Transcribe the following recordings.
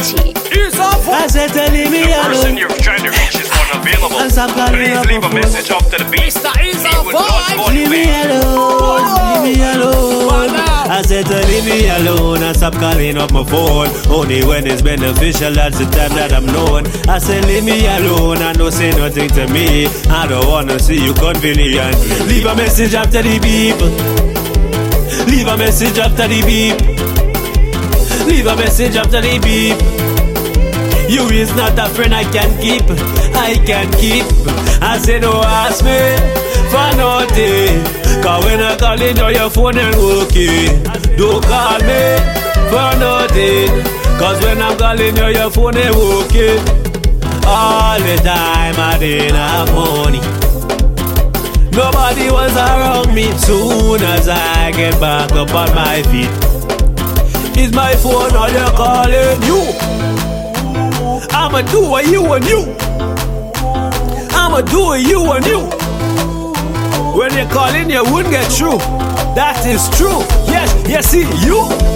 Quality. I said to leave me The person alone. you're trying to reach is unavailable. And stop calling Please up leave my a phone. message after the beep. He would not call you Leave me back. alone, leave me alone. I said to leave me alone and stop calling up my phone. Only when it's beneficial, that's the time that I'm known. I said leave me alone and don't say nothing to me. I don't wanna see you convenient. Leave a message after the beep. Leave a message after the beep. Leave a message after the beep. You is not a friend I can keep. I can keep. I say no ask me for nothing. Cause when I call in your phone ain't working. Don't call me for nothing. Cause when I'm calling your phone ain't working. All the time I didn't have money. Nobody was around me. Soon as I get back up on my feet, is my phone or you calling you? I'ma do what you and you. I'ma do what you and you. When you're calling, you wouldn't get through. That is true. Yes, see you.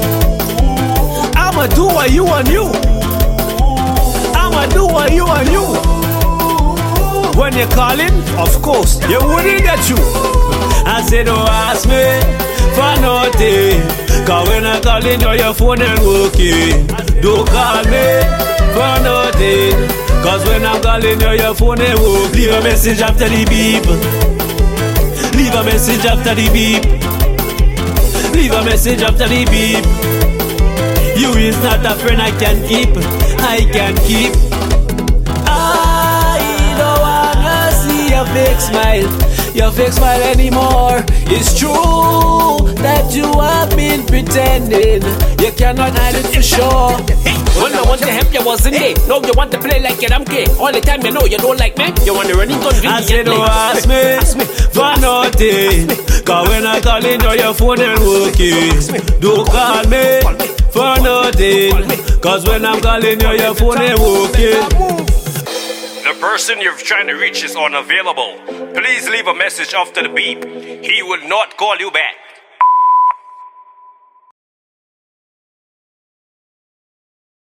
I'ma do what you and you. I'ma do what you and you. When you're calling, of course, you wouldn't get through. I said, don't ask me for nothing. Cause when I call in, your phone ain't working. Don't call me for nothing. Cause when I'm calling, your phone ain't working. Leave a message after the beep. Leave a message after the beep. Leave a message after the beep. You is not a friend I can keep. I can keep. I don't wanna see your fake smile. Your fake smile anymore. It's true that you have been pretending. You cannot hide it for sure. When I want to help you wasn't there. Now you want to play like you're damn gay. All the time you know you don't like me. You want to run inconvenient. I said don't ask me for nothing. Cause when I call in your phone ain't working. Don't call me for nothing. Cause when I'm calling your phone ain't working. The person you're trying to reach is unavailable. Please leave a message after the beep. He will not call you back.